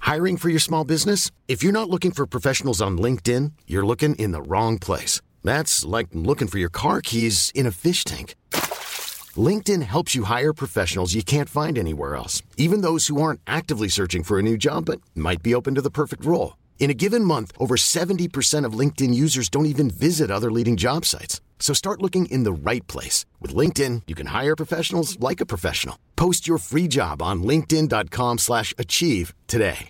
Hiring for your small business? If you're not looking for professionals on LinkedIn, you're looking in the wrong place. That's like looking for your car keys in a fish tank. LinkedIn helps you hire professionals you can't find anywhere else, even those who aren't actively searching for a new job but might be open to the perfect role. In a given month, over 70% of LinkedIn users don't even visit other leading job sites. So start looking in the right place. With LinkedIn, you can hire professionals like a professional. Post your free job on linkedin.com/achieve today.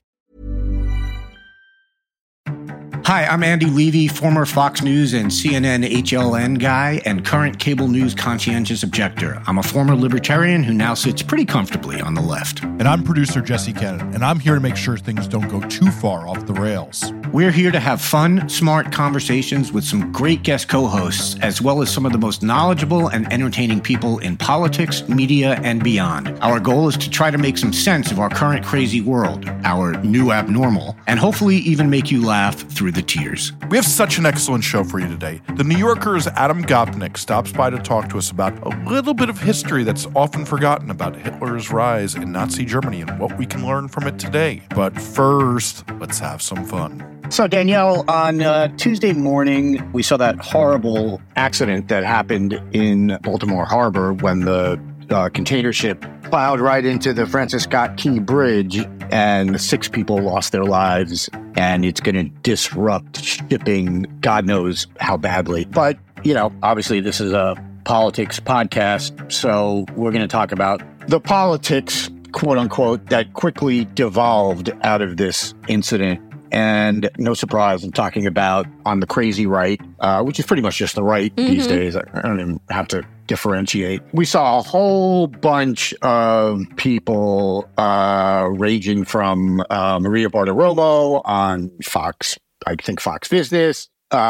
Hi, I'm Andy Levy, former Fox News and CNN HLN guy and current cable news conscientious objector. I'm a former libertarian who now sits pretty comfortably on the left. And I'm producer Jesse Cannon, and I'm here to make sure things don't go too far off the rails. We're here to have fun, smart conversations with some great guest co-hosts, as well as some of the most knowledgeable and entertaining people in politics, media, and beyond. Our goal is to try to make some sense of our current crazy world, our new abnormal, and hopefully even make you laugh through the tears. We have such an excellent show for you today. The New Yorker's Adam Gopnik stops by to talk to us about a little bit of history that's often forgotten about Hitler's rise in Nazi Germany and what we can learn from it today. But first, let's have some fun. So, Danielle, on Tuesday morning, we saw that horrible accident that happened in Baltimore Harbor when the container ship plowed right into the Francis Scott Key Bridge and 6 people lost their lives, and it's going to disrupt shipping, God knows how badly. But, you know, obviously this is a politics podcast, so we're going to talk about the politics, quote unquote, that quickly devolved out of this incident. And no surprise, I'm talking about on the crazy right, which is pretty much just the right these days. I don't even have to differentiate. We saw a whole bunch of people raging from Maria Bartiromo on Fox, I think Fox Business,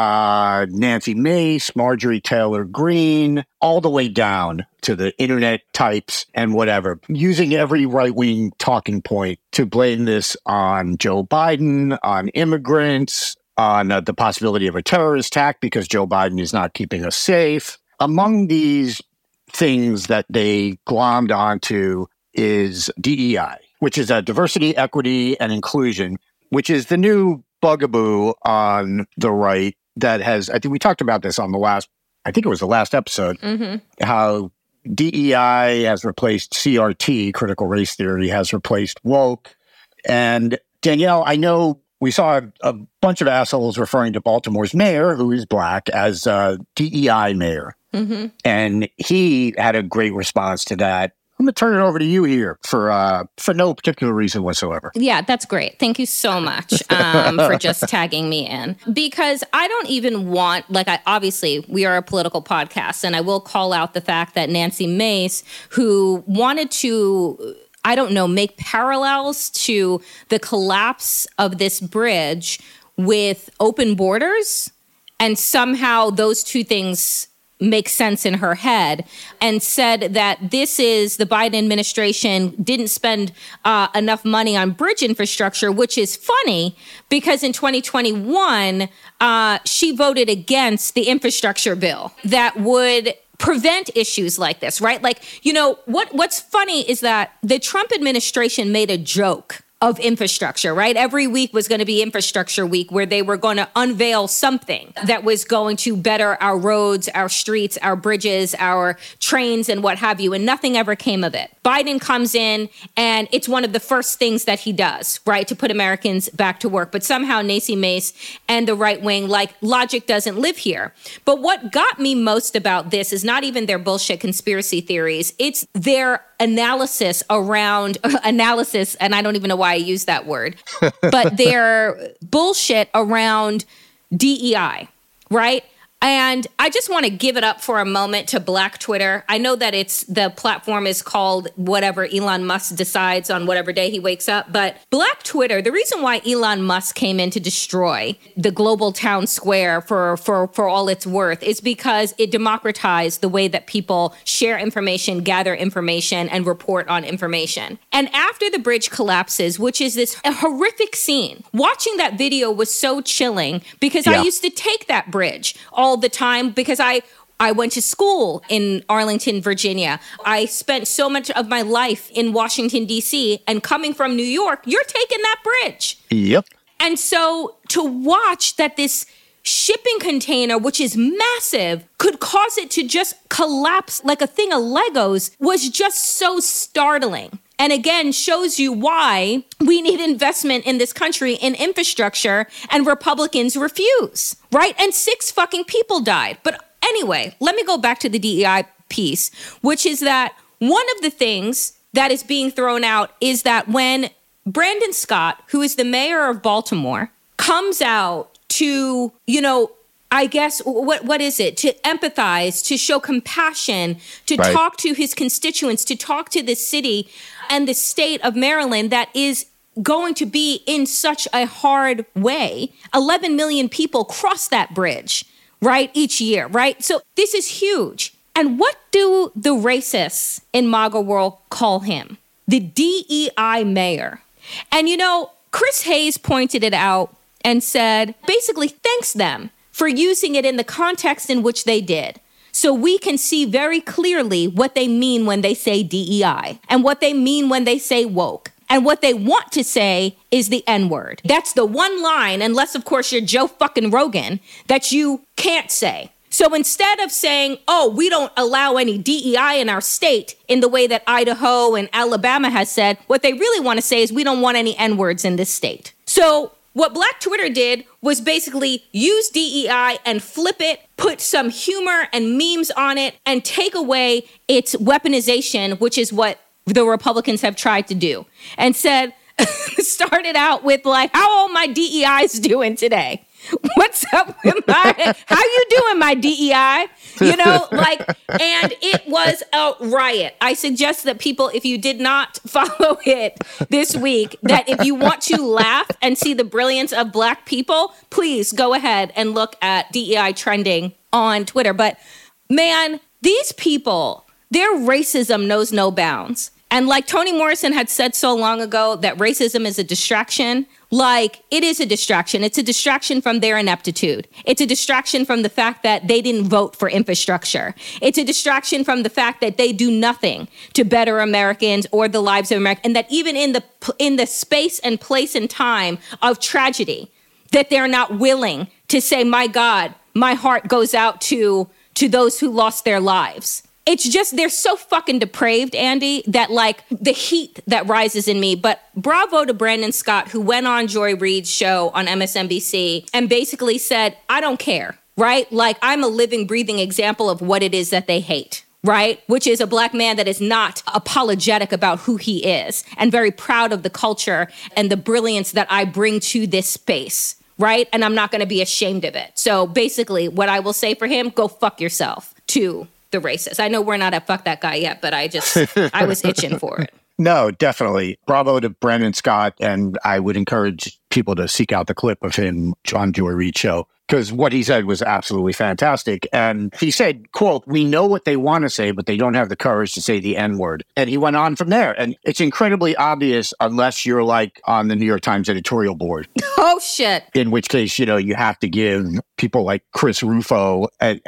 Nancy Mace, Marjorie Taylor Greene, all the way down to the internet types and whatever, using every right-wing talking point to blame this on Joe Biden, on immigrants, on the possibility of a terrorist attack because Joe Biden is not keeping us safe. Among these things that they glommed onto is DEI, which is a diversity, equity, and inclusion, which is the new bugaboo on the right that has, I think we talked about this on the last episode, how DEI has replaced CRT, critical race theory, has replaced woke. And Danielle, I know we saw a bunch of assholes referring to Baltimore's mayor, who is black, as DEI mayor. And he had a great response to that. I'm going to turn it over to you here for no particular reason whatsoever. Yeah, that's great. Thank you so much for just tagging me in. Because I don't even want, obviously, we are a political podcast, and I will call out the fact that Nancy Mace, who wanted to, make parallels to the collapse of this bridge with open borders, and somehow those two things make sense in her head, and said that the Biden administration didn't spend enough money on bridge infrastructure, which is funny because in 2021, she voted against the infrastructure bill that would prevent issues like this, right? What's funny is that the Trump administration made a joke of infrastructure, right? Every week was going to be infrastructure week, where they were going to unveil something that was going to better our roads, our streets, our bridges, our trains, and what have you. And nothing ever came of it. Biden comes in, and it's one of the first things that he does, right, to put Americans back to work. But somehow Nancy Mace and the right wing, logic doesn't live here. But what got me most about this is not even their bullshit conspiracy theories. It's their analysis, and I don't even know why I use that word, but their bullshit around DEI, right? And I just want to give it up for a moment to Black Twitter. I know that the platform is called whatever Elon Musk decides on whatever day he wakes up. But Black Twitter, the reason why Elon Musk came in to destroy the global town square for all it's worth is because it democratized the way that people share information, gather information, and report on information. And after the bridge collapses, which is this horrific scene, watching that video was so chilling because I used to take that bridge all the time because I went to school in Arlington, Virginia. I spent so much of my life in Washington, D.C., and coming from New York, you're taking that bridge. Yep. And so to watch that this shipping container, which is massive, could cause it to just collapse like a thing of Legos was just so startling. And again, shows you why we need investment in this country in infrastructure, and Republicans refuse, right? And 6 fucking people died. But anyway, let me go back to the DEI piece, which is that one of the things that is being thrown out is that when Brandon Scott, who is the mayor of Baltimore, comes out to, I guess, what is it? To empathize, to show compassion, to talk to his constituents, to talk to the city and the state of Maryland that is going to be in such a hard way. 11 million people cross that bridge, right, each year, right? So this is huge. And what do the racists in MAGA world call him? The DEI mayor. And, Chris Hayes pointed it out and said, basically thanks them for using it in the context in which they did. So we can see very clearly what they mean when they say DEI and what they mean when they say woke. And what they want to say is the N-word. That's the one line, unless, of course, you're Joe fucking Rogan, that you can't say. So instead of saying, we don't allow any DEI in our state in the way that Idaho and Alabama has said, what they really want to say is we don't want any N-words in this state. So what Black Twitter did was basically use DEI and flip it, put some humor and memes on it, and take away its weaponization, which is what the Republicans have tried to do. And said, started out with how all my DEIs doing today? What's up with how you doing, my DEI? And it was a riot. I suggest that people, if you did not follow it this week, that if you want to laugh and see the brilliance of Black people, please go ahead and look at DEI trending on Twitter. But man, these people, their racism knows no bounds. And like Toni Morrison had said so long ago that racism is a distraction, it is a distraction. It's a distraction from their ineptitude. It's a distraction from the fact that they didn't vote for infrastructure. It's a distraction from the fact that they do nothing to better Americans or the lives of Americans. And that even in the space and place and time of tragedy, that they're not willing to say, my God, my heart goes out to those who lost their lives. It's just, they're so fucking depraved, Andy, that the heat that rises in me. But bravo to Brandon Scott, who went on Joy Reid's show on MSNBC and basically said, I don't care, right? I'm a living, breathing example of what it is that they hate, right? Which is a Black man that is not apologetic about who he is and very proud of the culture and the brilliance that I bring to this space, right? And I'm not going to be ashamed of it. So basically, what I will say for him, go fuck yourself to the racist. I know we're not at fuck that guy yet, but I was itching for it. No, definitely. Bravo to Brandon Scott. And I would encourage people to seek out the clip of him on Joy Reid's show, because what he said was absolutely fantastic. And he said, quote, we know what they want to say, but they don't have the courage to say the N-word. And he went on from there. And it's incredibly obvious unless you're on the New York Times editorial board. Oh, shit. In which case, you have to give people like Chris Rufo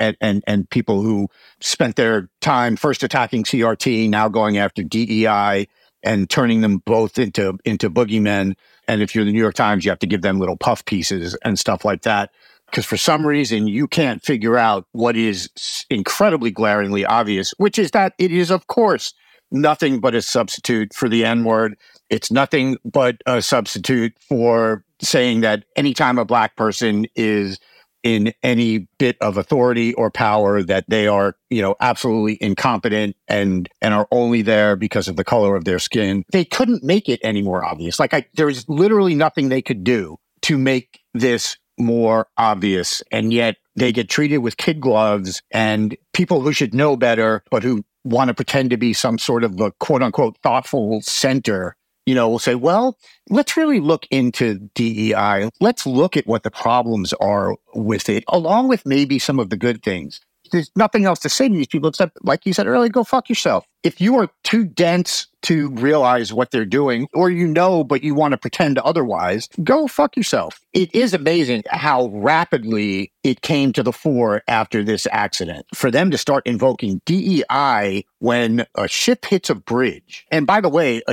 and people who spent their time first attacking CRT, now going after DEI and turning them both into boogeymen. And if you're the New York Times, you have to give them little puff pieces and stuff like that. Because for some reason, you can't figure out what is incredibly glaringly obvious, which is that it is, of course, nothing but a substitute for the N-word. It's nothing but a substitute for saying that anytime a Black person is in any bit of authority or power, that they are, absolutely incompetent and are only there because of the color of their skin. They couldn't make it any more obvious. There is literally nothing they could do to make this more obvious. And yet they get treated with kid gloves, and people who should know better, but who want to pretend to be some sort of a quote unquote thoughtful center, will say, well, let's really look into DEI. Let's look at what the problems are with it, along with maybe some of the good things. There's nothing else to say to these people except, like you said earlier, go fuck yourself. If you are too dense to realize what they're doing, or but you want to pretend otherwise, go fuck yourself. It is amazing how rapidly it came to the fore after this accident. For them to start invoking DEI when a ship hits a bridge. And by the way, a ship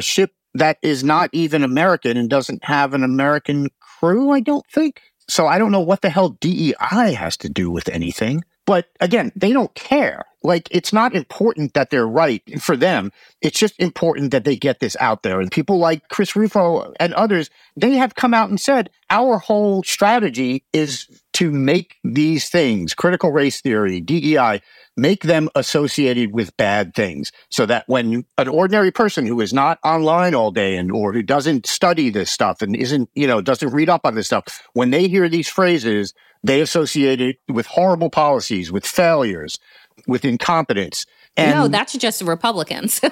that is not even American and doesn't have an American crew, I don't think. So I don't know what the hell DEI has to do with anything. But again, they don't care. Like, it's not important that they're right for them. It's just important that they get this out there. And people like Chris Rufo and others, they have come out and said, our whole strategy is to make these things, critical race theory, DEI, make them associated with bad things so that when an ordinary person who is not online all day or who doesn't study this stuff and doesn't read up on this stuff, when they hear these phrases, they associate it with horrible policies, with failures, with incompetence. And, no, that's just Republicans.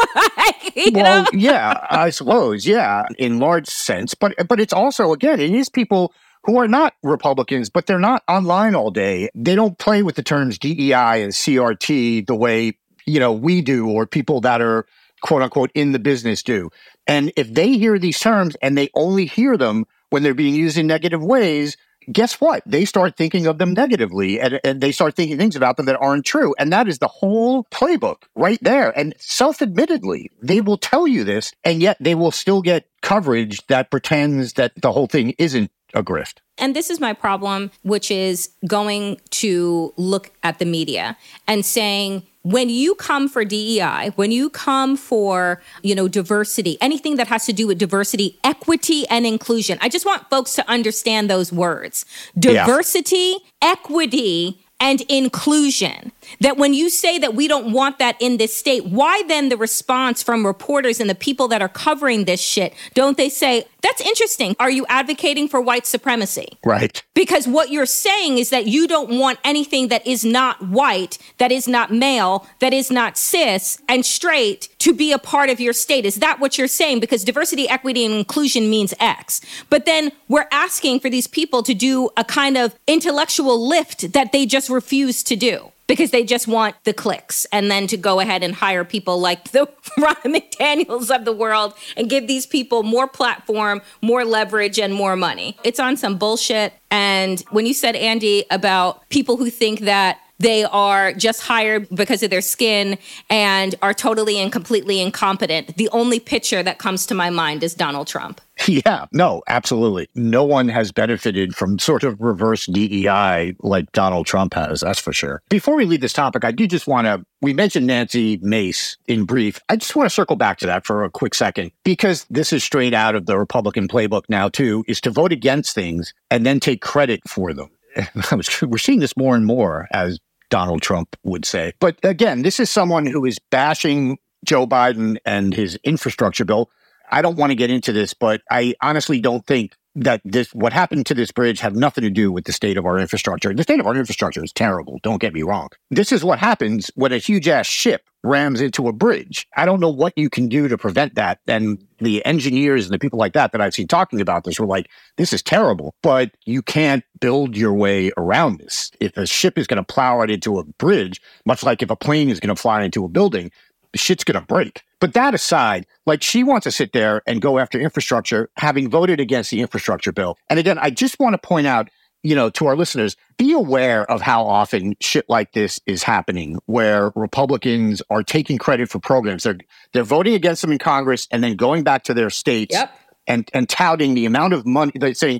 Yeah, I suppose, yeah, in large sense. But it's also, again, it is people who are not Republicans, but they're not online all day. They don't play with the terms DEI and CRT the way, we do, or people that are, quote unquote, in the business do. And if they hear these terms and they only hear them when they're being used in negative ways, guess what? They start thinking of them negatively and they start thinking things about them that aren't true. And that is the whole playbook right there. And self-admittedly, they will tell you this, and yet they will still get coverage that pretends that the whole thing isn't a grift. And this is my problem, which is going to look at the media and saying, when you come for DEI, when you come for, diversity, anything that has to do with diversity, equity, and inclusion, I just want folks to understand those words. Diversity, equity, and inclusion. That when you say that we don't want that in this state, why then the response from reporters and the people that are covering this shit, don't they say, that's interesting. Are you advocating for white supremacy? Right. Because what you're saying is that you don't want anything that is not white, that is not male, that is not cis and straight to be a part of your state. Is that what you're saying? Because diversity, equity, and inclusion means X. But then we're asking for these people to do a kind of intellectual lift that they just refuse to do, because they just want the clicks, and then to go ahead and hire people like the Ron McDaniels of the world and give these people more platform, more leverage, and more money. It's on some bullshit. And when you said, Andy, about people who think that they are just hired because of their skin and are totally and completely incompetent, the only picture that comes to my mind is Donald Trump. Yeah, no, absolutely. No one has benefited from sort of reverse DEI like Donald Trump has, that's for sure. Before we leave this topic, I do just want to, we mentioned Nancy Mace in brief. I just want to circle back to that for a quick second, because this is straight out of the Republican playbook now, too, is to vote against things and then take credit for them. We're seeing this more and more, as Donald Trump would say. But again, this is someone who is bashing Joe Biden and his infrastructure bill. I don't want to get into this, but I honestly don't think that what happened to this bridge had nothing to do with the state of our infrastructure. The state of our infrastructure is terrible, don't get me wrong. This is what happens when a huge-ass ship rams into a bridge. I don't know what you can do to prevent that. And the engineers and the people like that I've seen talking about this were like, this is terrible, but you can't build your way around this. If a ship is going to plow it into a bridge, much like if a plane is going to fly into a building, the shit's going to break. But that aside, like, she wants to sit there and go after infrastructure, having voted against the infrastructure bill. And again, I just want to point out, to our listeners, be aware of how often shit like this is happening, where Republicans are taking credit for programs. They're voting against them in Congress and then going back to their states and touting the amount of money. They're saying,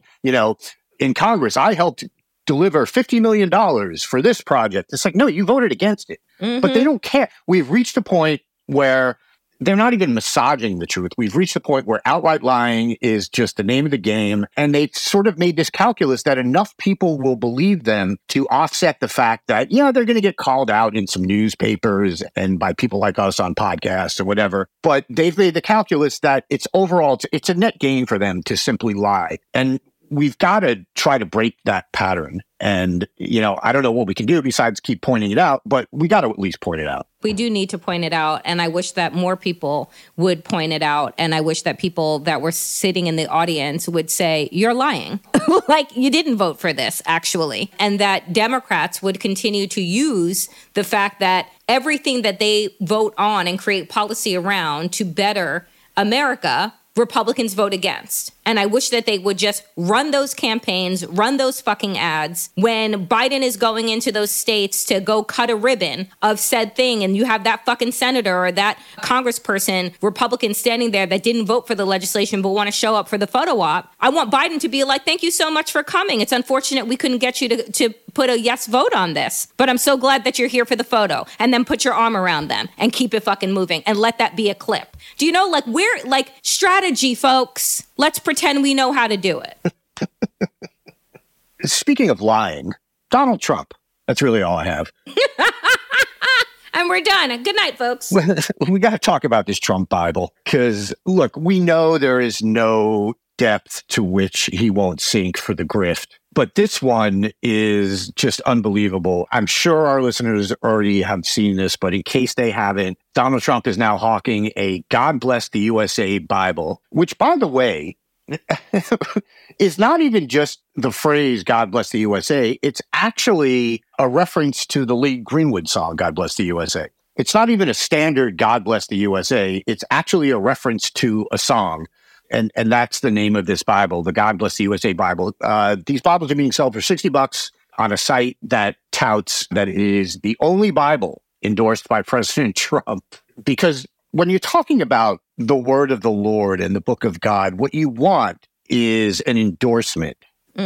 in Congress, I helped deliver $50 million for this project. It's like, no, you voted against it. Mm-hmm. But they don't care. We've reached a point where they're not even massaging the truth. We've reached a point where outright lying is just the name of the game. And they sort of made this calculus that enough people will believe them to offset the fact that, they're going to get called out in some newspapers and by people like us on podcasts or whatever. But they've made the calculus that it's a net gain for them to simply lie. And we've got to try to break that pattern. And, I don't know what we can do besides keep pointing it out, but we got to at least point it out. We do need to point it out. And I wish that more people would point it out. And I wish that people that were sitting in the audience would say, you're lying. Like, you didn't vote for this, actually. And that Democrats would continue to use the fact that everything that they vote on and create policy around to better America, Republicans vote against. And I wish that they would just run those campaigns, run those fucking ads. When Biden is going into those states to go cut a ribbon of said thing, and you have that fucking senator or that congressperson, Republican, standing there that didn't vote for the legislation but want to show up for the photo op, I want Biden to be like, thank you so much for coming. It's unfortunate we couldn't get you to put a yes vote on this, but I'm so glad that you're here for the photo. And then put your arm around them and keep it fucking moving and let that be a clip. Do you know, like, we're like strategy, folks. Let's pretend we know how to do it. Speaking of lying, Donald Trump. That's really all I have. And we're done. Good night, folks. We got to talk about this Trump Bible because, look, we know there is no depth to which he won't sink for the grift. But this one is just unbelievable. I'm sure our listeners already have seen this, but in case they haven't, Donald Trump is now hawking a God Bless the USA Bible, which, by the way, is not even just the phrase God Bless the USA. It's actually a reference to the Lee Greenwood song, God Bless the USA. It's not even a standard God Bless the USA. It's actually a reference to a song. And that's the name of this Bible, the God Bless the USA Bible. These Bibles are being sold for $60 on a site that touts that it is the only Bible endorsed by President Trump. Because when you're talking about the word of the Lord and the book of God, what you want is an endorsement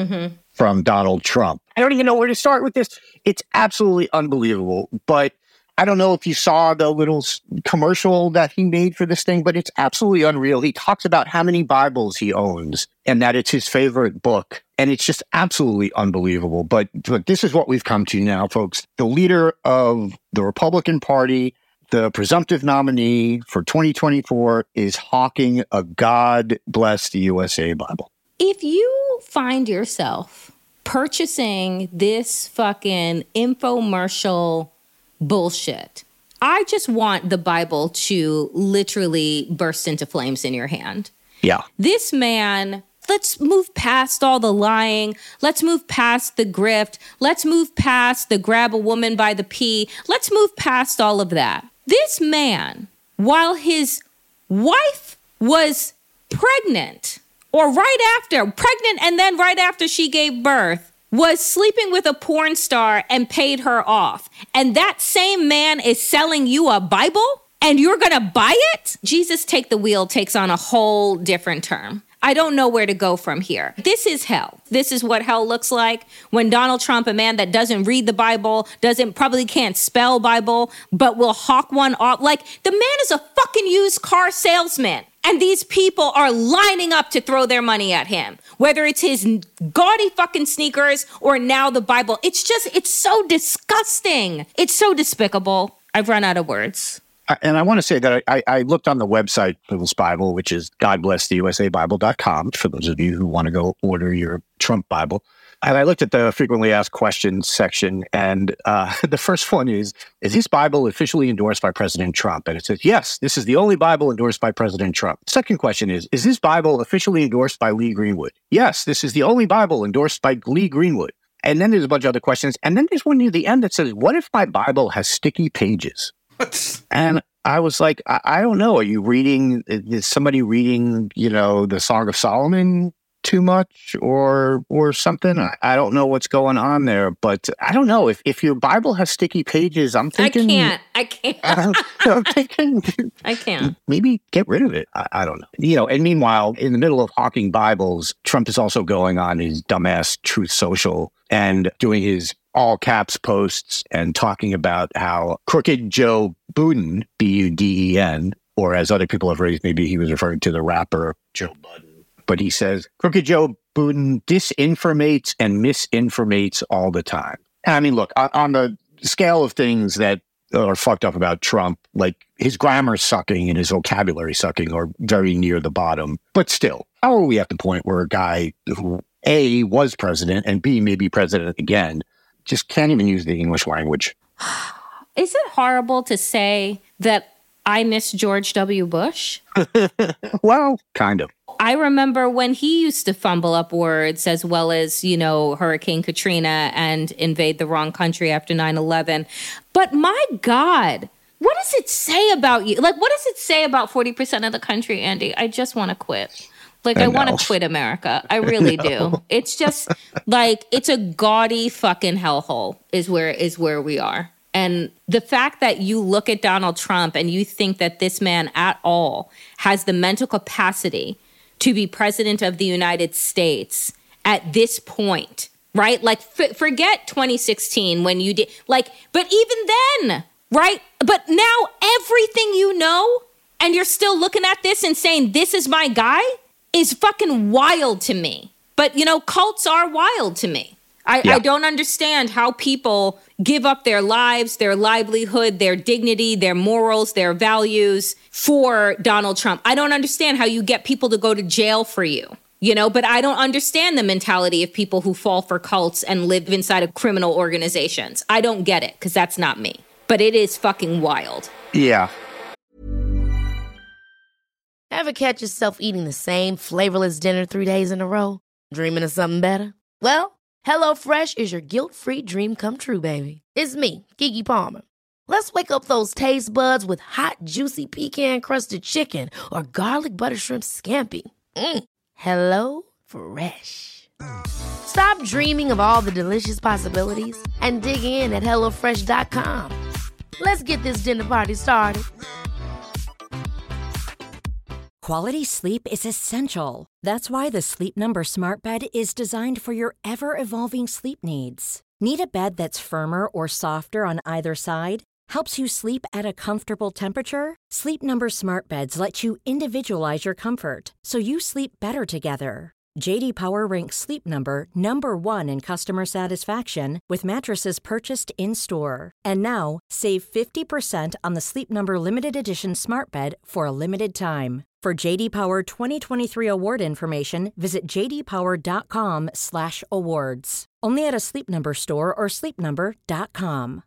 from Donald Trump. I don't even know where to start with this. It's absolutely unbelievable. But I don't know if you saw the little commercial that he made for this thing, but it's absolutely unreal. He talks about how many Bibles he owns and that it's his favorite book. And it's just absolutely unbelievable. But this is what we've come to now, folks. The leader of the Republican Party, the presumptive nominee for 2024, is hawking a God Bless the USA Bible. If you find yourself purchasing this fucking infomercial bullshit, I just want the Bible to literally burst into flames in your hand. Yeah. This man, let's move past all the lying. Let's move past the grift. Let's move past the grab a woman by the pee. Let's move past all of that. This man, while his wife was pregnant, or pregnant and then right after she gave birth, was sleeping with a porn star and paid her off. And that same man is selling you a Bible and you're going to buy it? Jesus Take the Wheel takes on a whole different term. I don't know where to go from here. This is hell. This is what hell looks like when Donald Trump, a man that doesn't read the Bible, probably can't spell Bible, but will hawk one off. Like, the man is a fucking used car salesman. And these people are lining up to throw their money at him, whether it's his gaudy fucking sneakers or now the Bible. It's so disgusting. It's so despicable. I've run out of words. And I want to say that I looked on the website for this Bible, which is GodBlessTheUSABible.com, for those of you who want to go order your Trump Bible. And I looked at the frequently asked questions section, and the first one is this Bible officially endorsed by President Trump? And it says, yes, this is the only Bible endorsed by President Trump. Second question is this Bible officially endorsed by Lee Greenwood? Yes, this is the only Bible endorsed by Lee Greenwood. And then there's a bunch of other questions. And then there's one near the end that says, what if my Bible has sticky pages? And I was like, I don't know. Are you reading, is somebody reading, the Song of Solomon too much or something? I don't know what's going on there, but I don't know. If your Bible has sticky pages, I'm thinking... I can't. I'm thinking... I can't. Maybe get rid of it. I don't know. And meanwhile, in the middle of hawking Bibles, Trump is also going on his dumbass Truth Social and doing his all caps posts and talking about how Crooked Joe Biden, Buden, or as other people have raised, maybe he was referring to the rapper Joe Budden. But he says, Crooked Joe Biden disinformates and misinformates all the time. And I mean, look, on the scale of things that are fucked up about Trump, like his grammar sucking and his vocabulary sucking are very near the bottom. But still, how are we at the point where a guy who A, was president, and B, may be president again, just can't even use the English language? Is it horrible to say that I miss George W. Bush? Well, kind of. I remember when he used to fumble up words as well as, Hurricane Katrina and invade the wrong country after 9/11. But my God, what does it say about you? Like, what does it say about 40% of the country, Andy? I just want to quit. Like, I want to quit America. I really do. It's just like, it's a gaudy fucking hellhole is where we are. And the fact that you look at Donald Trump and you think that this man at all has the mental capacity to be president of the United States at this point, right? Like, forget 2016 when you did, like, but even then, right? But now everything you know, and you're still looking at this and saying, this is my guy, is fucking wild to me. But, you know, cults are wild to me. I don't understand how people give up their lives, their livelihood, their dignity, their morals, their values for Donald Trump. I don't understand how you get people to go to jail for you, you know, but I don't understand the mentality of people who fall for cults and live inside of criminal organizations. I don't get it, because that's not me. But it is fucking wild. Yeah. Ever catch yourself eating the same flavorless dinner 3 days in a row? Dreaming of something better? Well, HelloFresh is your guilt-free dream come true, baby. It's me, Keke Palmer. Let's wake up those taste buds with hot, juicy pecan-crusted chicken or garlic butter shrimp scampi. Hello Fresh. Stop dreaming of all the delicious possibilities and dig in at HelloFresh.com. Let's get this dinner party started. Quality sleep is essential. That's why the Sleep Number Smart Bed is designed for your ever-evolving sleep needs. Need a bed that's firmer or softer on either side? Helps you sleep at a comfortable temperature? Sleep Number Smart Beds let you individualize your comfort, so you sleep better together. J.D. Power ranks Sleep Number number 1 in customer satisfaction with mattresses purchased in-store. And now, save 50% on the Sleep Number Limited Edition Smart Bed for a limited time. For J.D. Power 2023 award information, visit jdpower.com/awards. Only at a Sleep Number store or sleepnumber.com.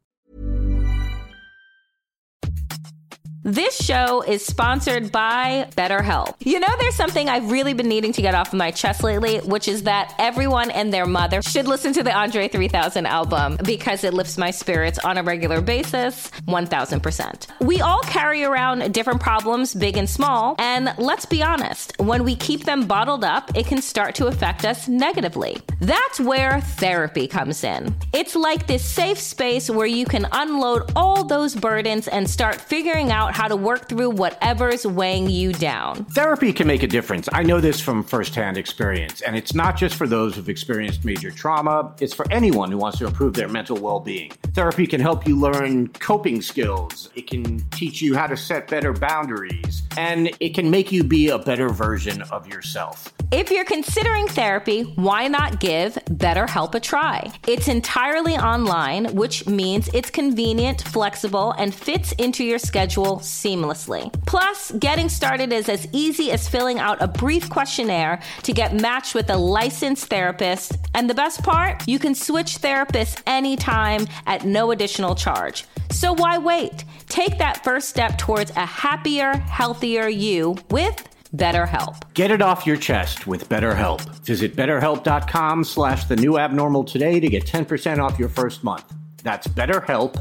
This show is sponsored by BetterHelp. You know, there's something I've really been needing to get off of my chest lately, which is that everyone and their mother should listen to the Andre 3000 album because it lifts my spirits on a regular basis, 1000%. We all carry around different problems, big and small, and let's be honest, when we keep them bottled up, it can start to affect us negatively. That's where therapy comes in. It's like this safe space where you can unload all those burdens and start figuring out how to work through whatever's weighing you down. Therapy can make a difference. I know this from firsthand experience, and it's not just for those who've experienced major trauma. It's for anyone who wants to improve their mental well-being. Therapy can help you learn coping skills. It can teach you how to set better boundaries, and it can make you be a better version of yourself. If you're considering therapy, why not give BetterHelp a try? It's entirely online, which means it's convenient, flexible, and fits into your schedule seamlessly. Plus, getting started is as easy as filling out a brief questionnaire to get matched with a licensed therapist. And the best part? You can switch therapists anytime at no additional charge. So why wait? Take that first step towards a happier, healthier you with BetterHelp. Get it off your chest with BetterHelp. Visit BetterHelp.com/thenewabnormal today to get 10% off your first month. That's BetterHelp,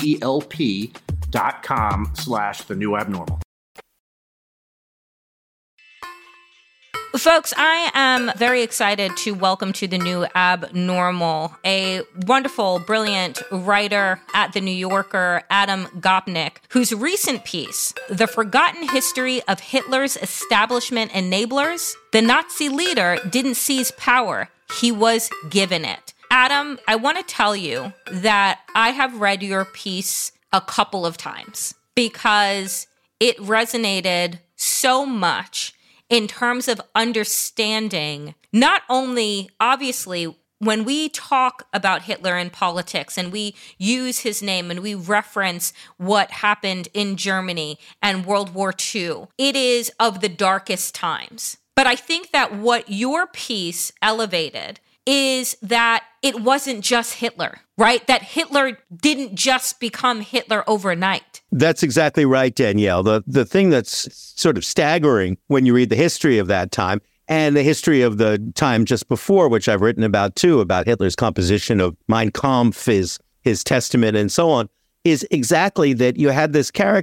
HELP.com/thenewabnormal. Folks, I am very excited to welcome to the New Abnormal a wonderful, brilliant writer at The New Yorker, Adam Gopnik, whose recent piece, The Forgotten History of Hitler's Establishment Enablers, the Nazi leader didn't seize power, he was given it. Adam, I want to tell you that I have read your piece a couple of times because it resonated so much in terms of understanding, not only, obviously, when we talk about Hitler in politics and we use his name and we reference what happened in Germany and World War II, it is of the darkest times. But I think that what your piece elevated is that it wasn't just Hitler, right? That Hitler didn't just become Hitler overnight. That's exactly right, Danielle. The thing that's sort of staggering when you read the history of that time and the history of the time just before, which I've written about too, about Hitler's composition of Mein Kampf, his testament and so on, is exactly that you had this character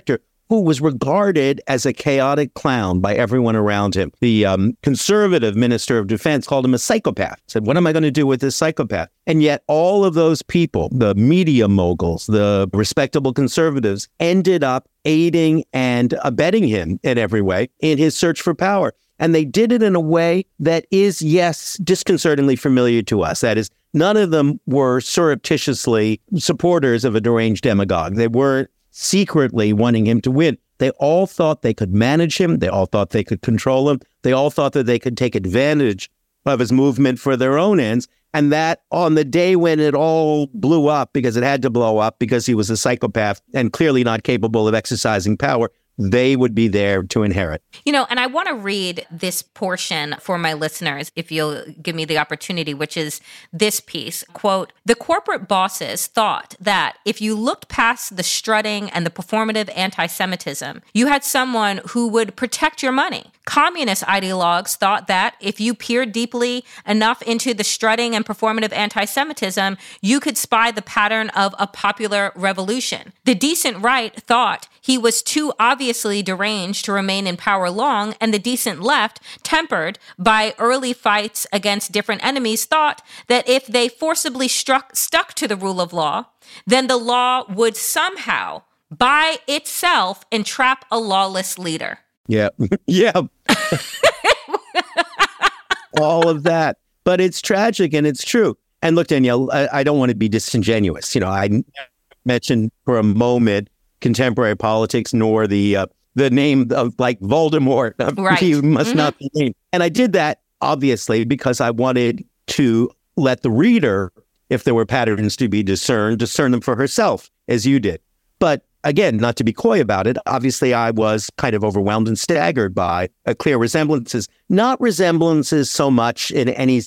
who was regarded as a chaotic clown by everyone around him. The conservative minister of defense called him a psychopath, said, what am I going to do with this psychopath? And yet all of those people, the media moguls, the respectable conservatives, ended up aiding and abetting him in every way in his search for power. And they did it in a way that is, yes, disconcertingly familiar to us. That is, none of them were surreptitiously supporters of a deranged demagogue. They weren't secretly wanting him to win. They all thought they could manage him. They all thought they could control him. They all thought that they could take advantage of his movement for their own ends. And that on the day when it all blew up, because it had to blow up because he was a psychopath and clearly not capable of exercising power, they would be there to inherit. And I want to read this portion for my listeners, if you'll give me the opportunity, which is this piece. Quote, the corporate bosses thought that if you looked past the strutting and the performative anti-Semitism, you had someone who would protect your money. Communist ideologues thought that if you peered deeply enough into the strutting and performative anti-Semitism, you could spy the pattern of a popular revolution. The decent right thought he was too obviously deranged to remain in power long, and the decent left, tempered by early fights against different enemies, thought that if they forcibly stuck to the rule of law, then the law would somehow, by itself, entrap a lawless leader. Yeah. Yeah. All of that. But it's tragic and it's true. And look, Danielle, I don't want to be disingenuous. I mentioned for a moment contemporary politics, nor the name of like Voldemort. Right. He must not be named. And I did that, obviously, because I wanted to let the reader, if there were patterns to be discern them for herself, as you did. But again, not to be coy about it, obviously I was kind of overwhelmed and staggered by clear resemblances. Not resemblances so much in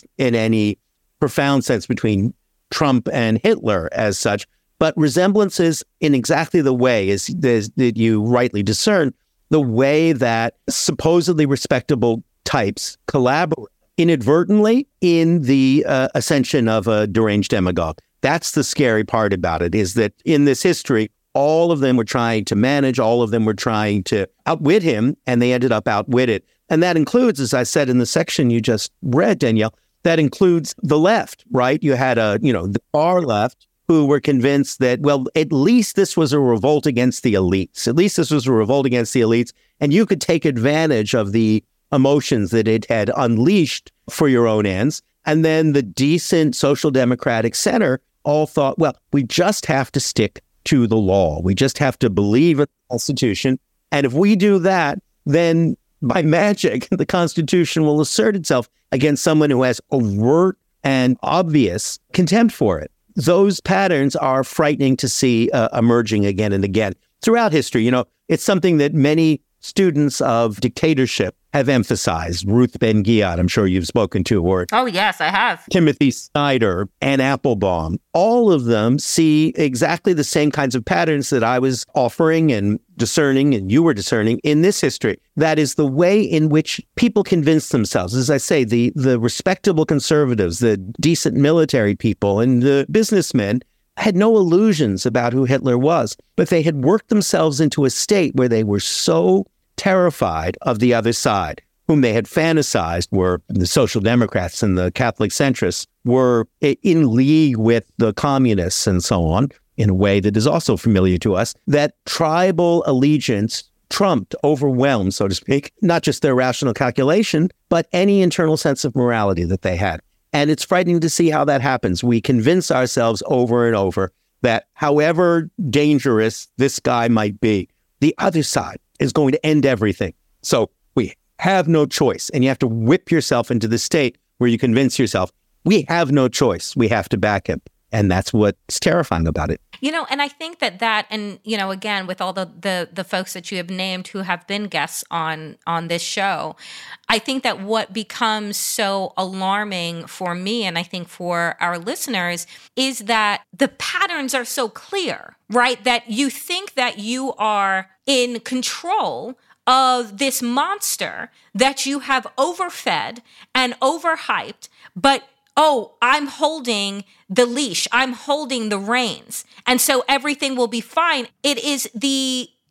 any profound sense between Trump and Hitler as such, but resemblances in exactly the way as that you rightly discern, the way that supposedly respectable types collaborate inadvertently in the ascension of a deranged demagogue. That's the scary part about it, is that in this history, all of them were trying to manage, all of them were trying to outwit him, and they ended up outwitted. And that includes, as I said in the section you just read, Danielle, that includes the left, right? You had the far left who were convinced that, well, at least this was a revolt against the elites. At least this was a revolt against the elites, and you could take advantage of the emotions that it had unleashed for your own ends. And then the decent social democratic center all thought, well, we just have to stick to the law. We just have to believe in the Constitution. And if we do that, then by magic, the Constitution will assert itself against someone who has overt and obvious contempt for it. Those patterns are frightening to see emerging again and again throughout history. It's something that many students of dictatorship have emphasized. Ruth Ben-Ghiat, I'm sure you've spoken to, or oh yes, I have. Timothy Snyder, Anne Applebaum. All of them see exactly the same kinds of patterns that I was offering and discerning, and you were discerning in this history. That is the way in which people convince themselves. As I say, the respectable conservatives, the decent military people, and the businessmen had no illusions about who Hitler was, but they had worked themselves into a state where they were so terrified of the other side, whom they had fantasized were the Social Democrats and the Catholic centrists, were in league with the communists and so on, in a way that is also familiar to us, that tribal allegiance trumped, overwhelmed, so to speak, not just their rational calculation, but any internal sense of morality that they had. And it's frightening to see how that happens. We convince ourselves over and over that however dangerous this guy might be, the other side is going to end everything. So we have no choice. And you have to whip yourself into the state where you convince yourself, we have no choice. We have to back him. And that's what's terrifying about it. And I think that, and, again, with all the folks that you have named who have been guests on this show, I think that what becomes so alarming for me, and I think for our listeners, is that the patterns are so clear, right? That you think that you are in control of this monster that you have overfed and overhyped, but I'm holding the leash. I'm holding the reins. And so everything will be fine. It is the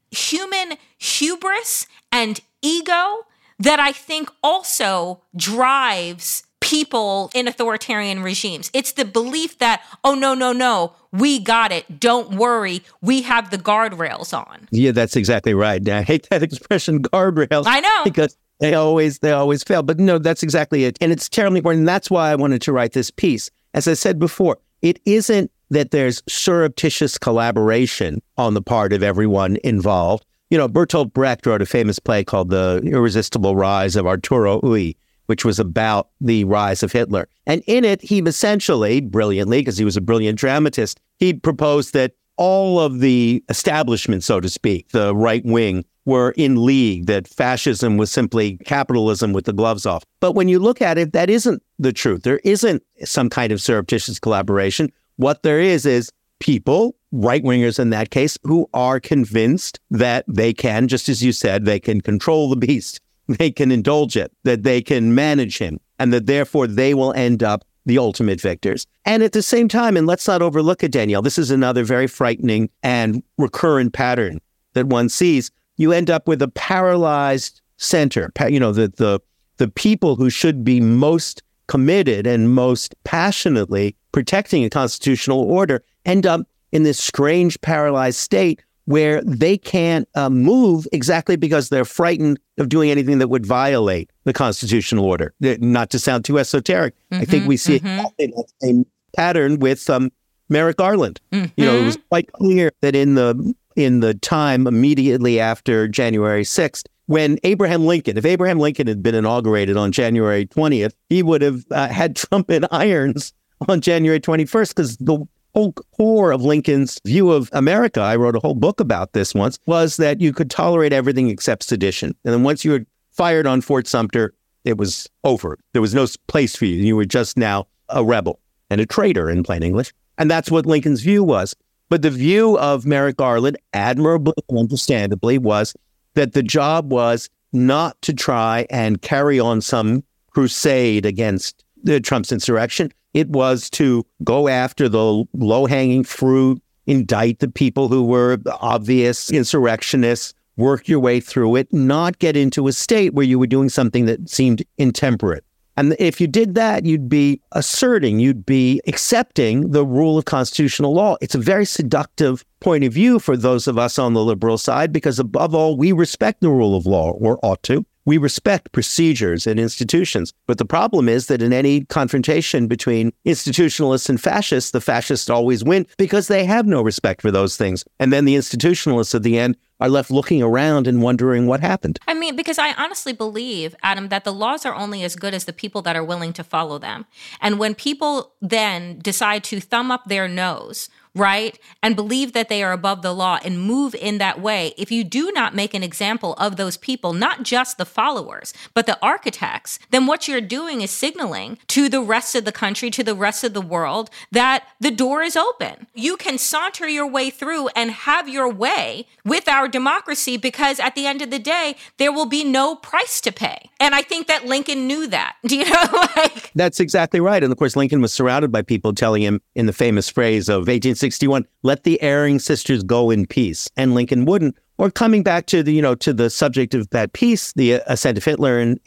human hubris and ego that I think also drives people in authoritarian regimes. It's the belief that, oh, no, we got it. Don't worry. We have the guardrails on. Yeah, that's exactly right. I hate that expression, guardrails. I know. Because they always fail. But no, that's exactly it. And it's terribly important. And that's why I wanted to write this piece. As I said before, it isn't that there's surreptitious collaboration on the part of everyone involved. You know, Bertolt Brecht wrote a famous play called The Irresistible Rise of Arturo Ui, which was about the rise of Hitler. And in it, he essentially, brilliantly, because he was a brilliant dramatist, he proposed that all of the establishment, so to speak, the right wing, were in league, that fascism was simply capitalism with the gloves off. But when you look at it, that isn't the truth. There isn't some kind of surreptitious collaboration. What there is people, right-wingers in that case, who are convinced that they can, just as you said, they can control the beast. They can indulge it, that they can manage him, and that therefore they will end up the ultimate victors. And at the same time, and let's not overlook it, Danielle, this is another very frightening and recurrent pattern that one sees. You end up with a paralyzed center. You know, the people who should be most committed and most passionately protecting a constitutional order end up in this strange paralyzed state where they can't move exactly because they're frightened of doing anything that would violate the constitutional order. Not to sound too esoteric, I think we see that same pattern with Merrick Garland. You know, it was quite clear that in the time immediately after January 6th, when Abraham Lincoln, if Abraham Lincoln had been inaugurated on January 20th, he would have had Trump in irons on January 21st, because the whole core of Lincoln's view of America, I wrote a whole book about this once, was that you could tolerate everything except sedition. And then once you had fired on Fort Sumter, it was over. There was no place for you. You were just now a rebel and a traitor, in plain English. And that's what Lincoln's view was. But the view of Merrick Garland, admirably and understandably, was that the job was not to try and carry on some crusade against Trump's insurrection. It was to go after the low-hanging fruit, indict the people who were obvious insurrectionists, work your way through it, not get into a state where you were doing something that seemed intemperate. And if you did that, you'd be asserting, you'd be accepting the rule of constitutional law. It's a very seductive point of view for those of us on the liberal side, because above all, we respect the rule of law, or ought to. We respect procedures and institutions. But the problem is that in any confrontation between institutionalists and fascists, the fascists always win because they have no respect for those things. And then the institutionalists at the end are left looking around and wondering what happened. I mean, because I honestly believe, Adam, that the laws are only as good as the people that are willing to follow them. And when people then decide to thumb up their nose, right, and believe that they are above the law and move in that way, if you do not make an example of those people, not just the followers, but the architects, then what you're doing is signaling to the rest of the country, to the rest of the world, that the door is open. You can saunter your way through and have your way with our democracy, because at the end of the day, there will be no price to pay. And I think that Lincoln knew that. Do you know? That's exactly right. And of course, Lincoln was surrounded by people telling him in the famous phrase of 1861, let the erring sisters go in peace. And Lincoln wouldn't. Or coming back to the subject of that piece, the ascent of Hitler in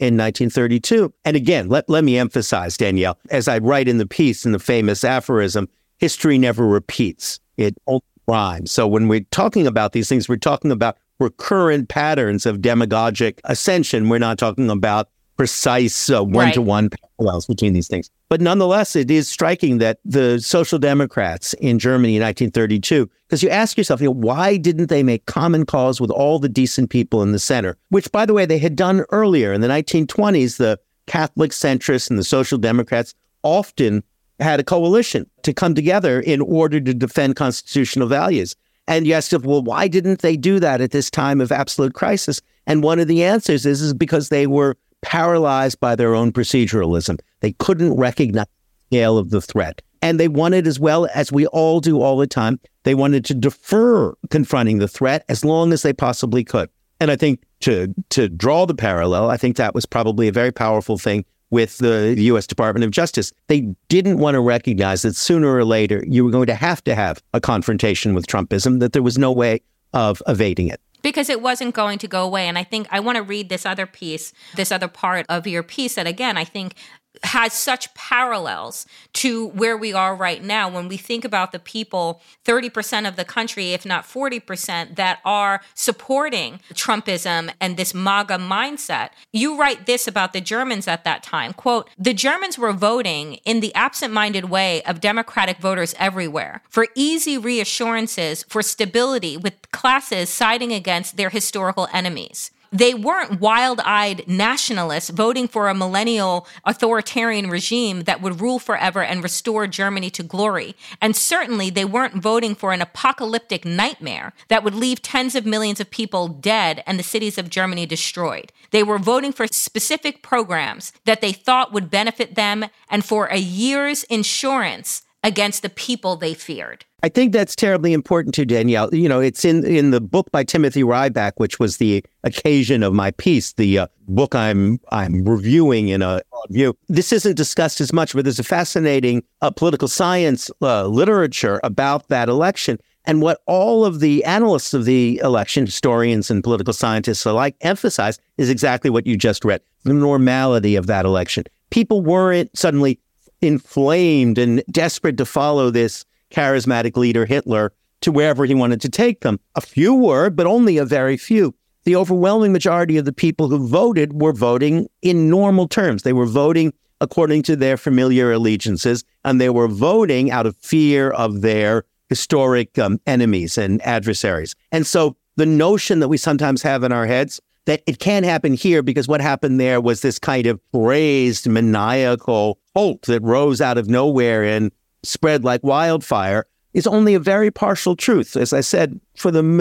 1932. And again, let me emphasize, Danielle, as I write in the piece, in the famous aphorism, history never repeats. It only rhymes. So when we're talking about these things, we're talking about recurrent patterns of demagogic ascension. We're not talking about precise one-to-one parallels between these things. But nonetheless, it is striking that the Social Democrats in Germany in 1932, because you ask yourself, why didn't they make common cause with all the decent people in the center? Which, by the way, they had done earlier. In the 1920s, the Catholic centrists and the Social Democrats often had a coalition to come together in order to defend constitutional values. And you ask yourself, well, why didn't they do that at this time of absolute crisis? And one of the answers is because they were paralyzed by their own proceduralism. They couldn't recognize the scale of the threat. And they wanted, as well as we all do all the time, they wanted to defer confronting the threat as long as they possibly could. And I think to draw the parallel, I think that was probably a very powerful thing with the U.S. Department of Justice. They didn't want to recognize that sooner or later you were going to have a confrontation with Trumpism, that there was no way of evading it. because it wasn't going to go away. And I think I want to read this other piece, this other part of your piece that, again, I think has such parallels to where we are right now when we think about the people, 30% of the country, if not 40%, that are supporting Trumpism and this MAGA mindset. You write this about the Germans at that time, quote, "The Germans were voting in the absent-minded way of Democratic voters everywhere for easy reassurances for stability with classes siding against their historical enemies. They weren't wild-eyed nationalists voting for a millennial authoritarian regime that would rule forever and restore Germany to glory. And certainly they weren't voting for an apocalyptic nightmare that would leave tens of millions of people dead and the cities of Germany destroyed. They were voting for specific programs that they thought would benefit them and for a year's insurance against the people they feared." I think that's terribly important too, Danielle. You know, it's in the book by Timothy Ryback, which was the occasion of my piece, the book I'm reviewing in a review. This isn't discussed as much, but there's a fascinating political science literature about that election. And what all of the analysts of the election, historians and political scientists alike, emphasize is exactly what you just read, the normality of that election. People weren't suddenly inflamed and desperate to follow this charismatic leader Hitler to wherever he wanted to take them. A few were, but only a very few. The overwhelming majority of the people who voted were voting in normal terms. They were voting according to their familiar allegiances, and they were voting out of fear of their historic enemies and adversaries. And so the notion that we sometimes have in our heads that it can't happen here because what happened there was this kind of raised maniacal hope that rose out of nowhere and spread like wildfire is only a very partial truth. As I said, for the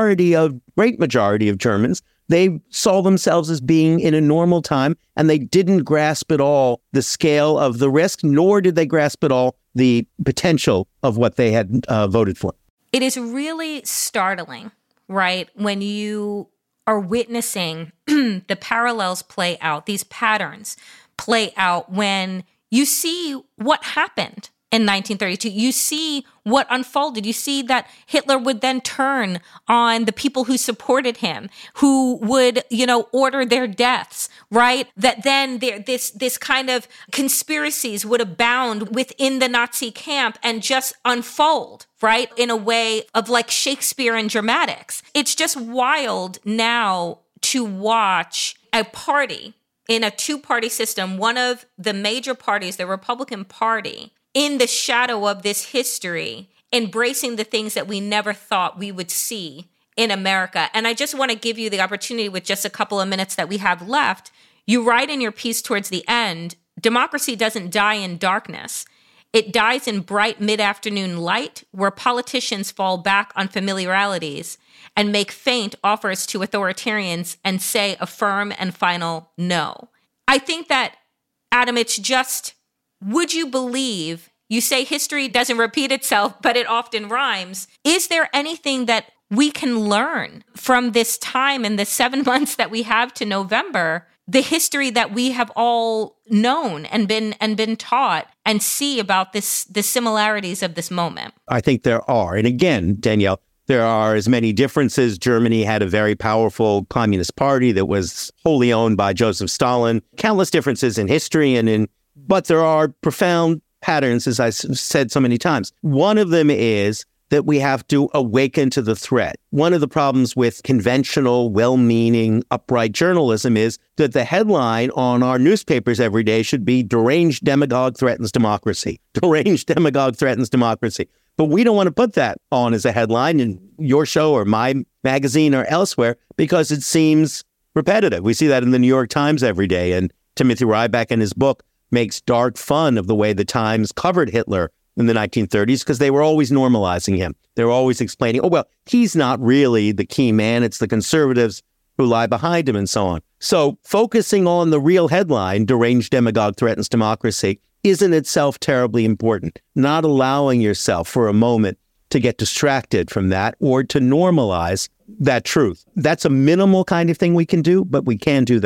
great majority of Germans, they saw themselves as being in a normal time, and they didn't grasp at all the scale of the risk, nor did they grasp at all the potential of what they had voted for. It is really startling, right, when you are witnessing the parallels play out, these patterns play out when you see what happened in 1932. You see what unfolded. You see that Hitler would then turn on the people who supported him, who would, order their deaths, right? That then this kind of conspiracies would abound within the Nazi camp and just unfold, right? In a way of like Shakespeare and dramatics. It's just wild now to watch a party in a two-party system, one of the major parties, the Republican Party, in the shadow of this history, embracing the things that we never thought we would see in America. And I just want to give you the opportunity with just a couple of minutes that we have left. You write in your piece towards the end, democracy doesn't die in darkness. It dies in bright mid-afternoon light where politicians fall back on familiarities and make faint offers to authoritarians and say a firm and final no. I think that, Adam, it's just, would you believe, you say history doesn't repeat itself, but it often rhymes. Is there anything that we can learn from this time in the 7 months that we have to November, the history that we have all known and been taught, and see about the similarities of this moment? I think there are. And again, Danielle, there are as many differences. Germany had a very powerful communist party that was wholly owned by Joseph Stalin. Countless differences in history but there are profound patterns, as I said so many times. One of them is that we have to awaken to the threat. One of the problems with conventional, well-meaning, upright journalism is that the headline on our newspapers every day should be "Deranged demagogue threatens democracy." Deranged demagogue threatens democracy. But we don't want to put that on as a headline in your show or my magazine or elsewhere because it seems repetitive. We see that in the New York Times every day. And Timothy Ryback in his book makes dark fun of the way the Times covered Hitler in the 1930s because they were always normalizing him. They were always explaining, he's not really the key man. It's the conservatives who lie behind him and so on. So focusing on the real headline, "Deranged demagogue threatens democracy," is in itself terribly important. Not allowing yourself for a moment to get distracted from that or to normalize that truth. That's a minimal kind of thing we can do, but we can do that.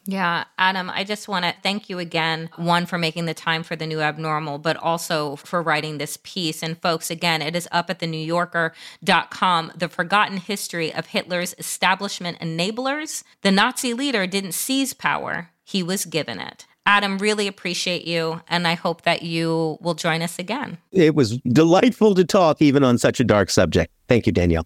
Yeah, Adam, I just want to thank you again, one, for making the time for The New Abnormal, but also for writing this piece. And folks, again, it is up at thenewyorker.com, The Forgotten History of Hitler's Establishment Enablers. The Nazi leader didn't seize power, he was given it. Adam, really appreciate you, and I hope that you will join us again. It was delightful to talk even on such a dark subject. Thank you, Danielle.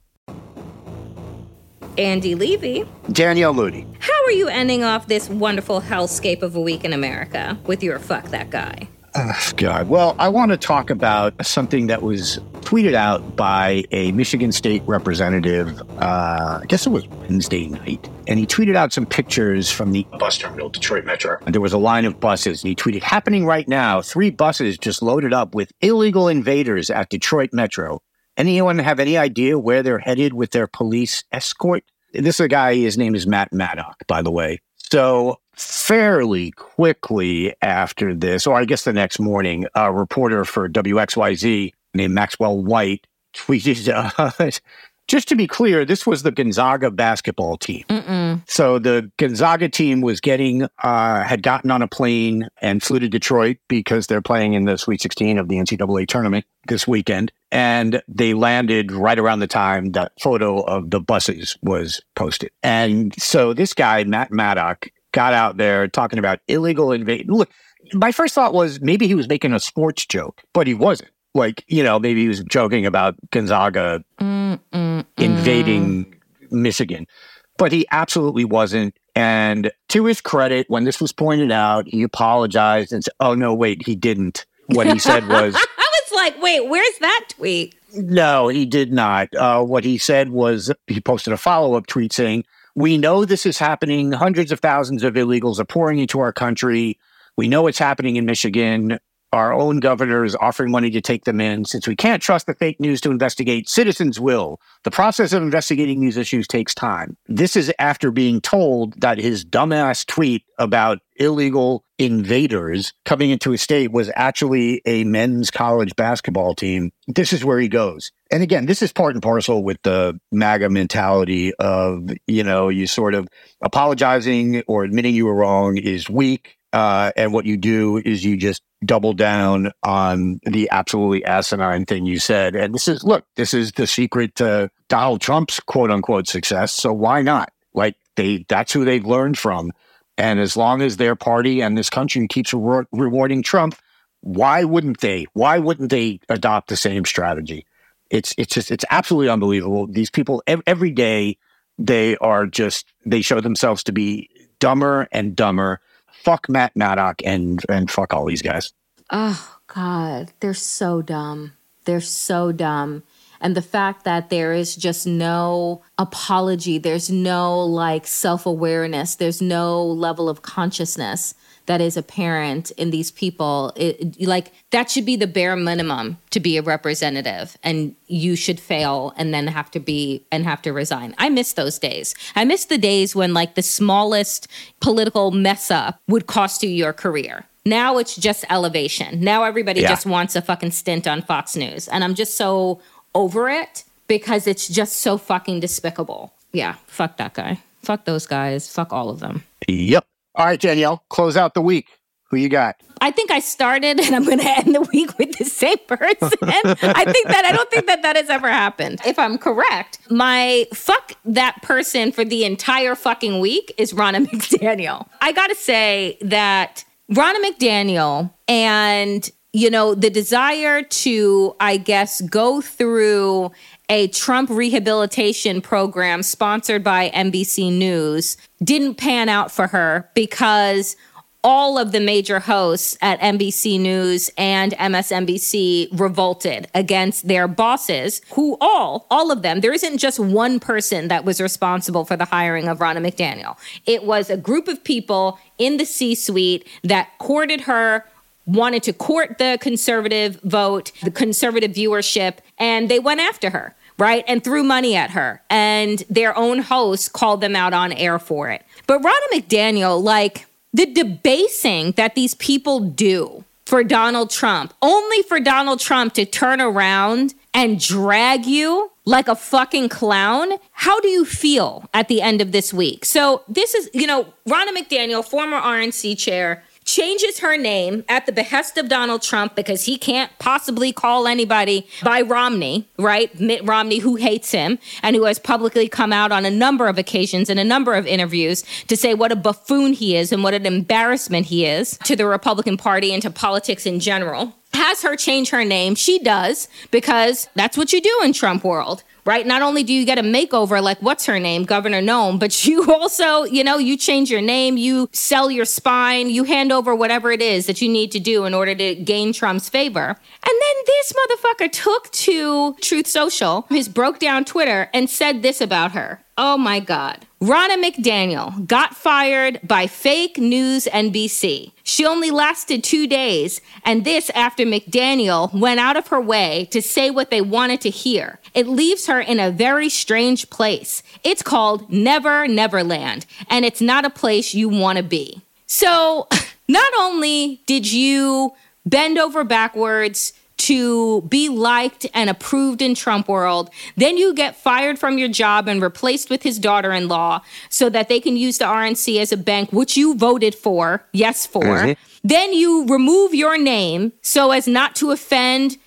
Andy Levy. Danielle Ludy. How are you ending off this wonderful hellscape of a week in America with your fuck that guy? God. Well, I want to talk about something that was tweeted out by a Michigan State representative, I guess it was Wednesday night. And he tweeted out some pictures from the bus terminal, Detroit Metro. And there was a line of buses. And he tweeted, happening right now, 3 buses just loaded up with illegal invaders at Detroit Metro. Anyone have any idea where they're headed with their police escort? This is a guy, his name is Matt Maddock, by the way. So fairly quickly after this, or I guess the next morning, a reporter for WXYZ named Maxwell White tweeted, just to be clear, this was the Gonzaga basketball team. So the Gonzaga team was had gotten on a plane and flew to Detroit because they're playing in the Sweet 16 of the NCAA tournament this weekend. And they landed right around the time that photo of the buses was posted. And so this guy, Matt Maddock, got out there talking about illegal invasion. Look, my first thought was maybe he was making a sports joke, but he wasn't. Like, maybe he was joking about Gonzaga invading Michigan. But he absolutely wasn't. And to his credit, when this was pointed out, he apologized and said, oh, no, wait, he didn't. What he said was... I was like, wait, where's that tweet? No, he did not. What he said was he posted a follow-up tweet saying, we know this is happening. Hundreds of thousands of illegals are pouring into our country. We know it's happening in Michigan. Our own governor is offering money to take them in. Since we can't trust the fake news to investigate, citizens will. The process of investigating these issues takes time. This is after being told that his dumbass tweet about illegal invaders coming into his state was actually a men's college basketball team. This is where he goes. And again, this is part and parcel with the MAGA mentality of, you sort of apologizing or admitting you were wrong is weak. And what you do is you just double down on the absolutely asinine thing you said. And this is the secret to Donald Trump's quote unquote success. So why not? Like that's who they've learned from. And as long as their party and this country keeps rewarding Trump, why wouldn't they? Why wouldn't they adopt the same strategy? It's absolutely unbelievable. These people every day, they show themselves to be dumber and dumber. Fuck Matt Maddock and fuck all these guys. Oh, God. They're so dumb. They're so dumb. And the fact that there is just no apology, there's no self-awareness, there's no level of consciousness that is apparent in these people. That should be the bare minimum to be a representative, and you should fail and then have to resign. I miss those days. I miss the days when the smallest political mess up would cost you your career. Now it's just elevation. Now everybody just wants a fucking stint on Fox News. And I'm just so over it because it's just so fucking despicable. Yeah, fuck that guy. Fuck those guys. Fuck all of them. Yep. All right, Danielle, close out the week. Who you got? I think I started and I'm going to end the week with the same person. I don't think that has ever happened. If I'm correct, my fuck that person for the entire fucking week is Ronna McDaniel. I got to say that Ronna McDaniel and, the desire to, I guess, go through a Trump rehabilitation program sponsored by NBC News didn't pan out for her because all of the major hosts at NBC News and MSNBC revolted against their bosses, who all of them, there isn't just one person that was responsible for the hiring of Ronna McDaniel. It was a group of people in the C-suite that courted her, wanted to court the conservative vote, the conservative viewership, and they went after her, right? And threw money at her. And their own hosts called them out on air for it. But Ronna McDaniel, the debasing that these people do for Donald Trump, only for Donald Trump to turn around and drag you like a fucking clown. How do you feel at the end of this week? So this is, Ronna McDaniel, former RNC chair, changes her name at the behest of Donald Trump because he can't possibly call anybody by Romney, right? Mitt Romney, who hates him and who has publicly come out on a number of occasions in a number of interviews to say what a buffoon he is and what an embarrassment he is to the Republican Party and to politics in general. Has her change her name. She does, because that's what you do in Trump world, right? Not only do you get a makeover, like what's her name, Governor Noem, but you also, you change your name, you sell your spine, you hand over whatever it is that you need to do in order to gain Trump's favor. And then this motherfucker took to Truth Social, his broke down Twitter, and said this about her. Oh my God. Ronna McDaniel got fired by fake news NBC. She only lasted 2 days, and this after McDaniel went out of her way to say what they wanted to hear. It leaves her in a very strange place. It's called Never Neverland, and it's not a place you want to be. So not only did you bend over backwards to be liked and approved in Trump world, then you get fired from your job and replaced with his daughter-in-law so that they can use the RNC as a bank, which you voted for, yes for. Mm-hmm. Then you remove your name so as not to offend,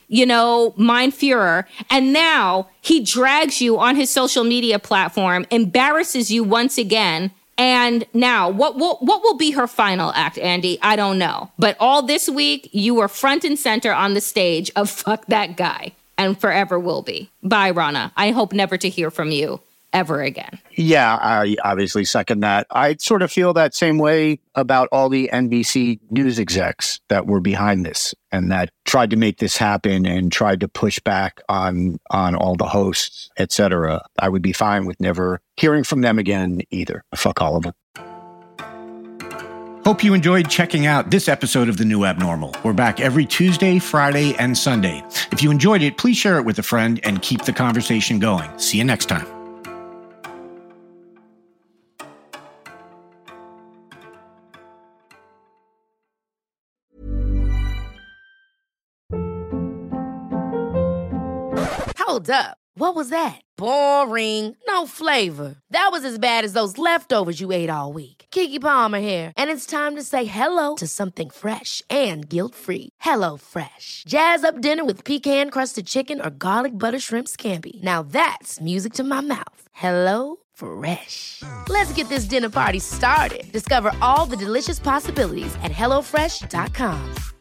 Mein Führer. And now he drags you on his social media platform, embarrasses you once again. And now, what will be her final act, Andy? I don't know. But all this week, you were front and center on the stage of fuck that guy, and forever will be. Bye, Ronna. I hope never to hear from you ever again. Yeah, I obviously second that. I sort of feel that same way about all the NBC news execs that were behind this and that tried to make this happen and tried to push back on all the hosts, etc. I would be fine with never hearing from them again either. Fuck all of them. Hope you enjoyed checking out this episode of The New Abnormal. We're back every Tuesday, Friday, and Sunday. If you enjoyed it, please share it with a friend and keep the conversation going. See you next time. Hold up. What was that? Boring. No flavor. That was as bad as those leftovers you ate all week. Keke Palmer here. And it's time to say hello to something fresh and guilt-free. Hello Fresh. Jazz up dinner with pecan-crusted chicken or garlic butter shrimp scampi. Now that's music to my mouth. Hello Fresh. Let's get this dinner party started. Discover all the delicious possibilities at HelloFresh.com.